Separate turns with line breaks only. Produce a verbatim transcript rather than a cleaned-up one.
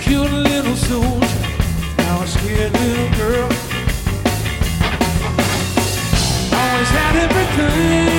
cute little soldier, now a scared little girl. Always had everything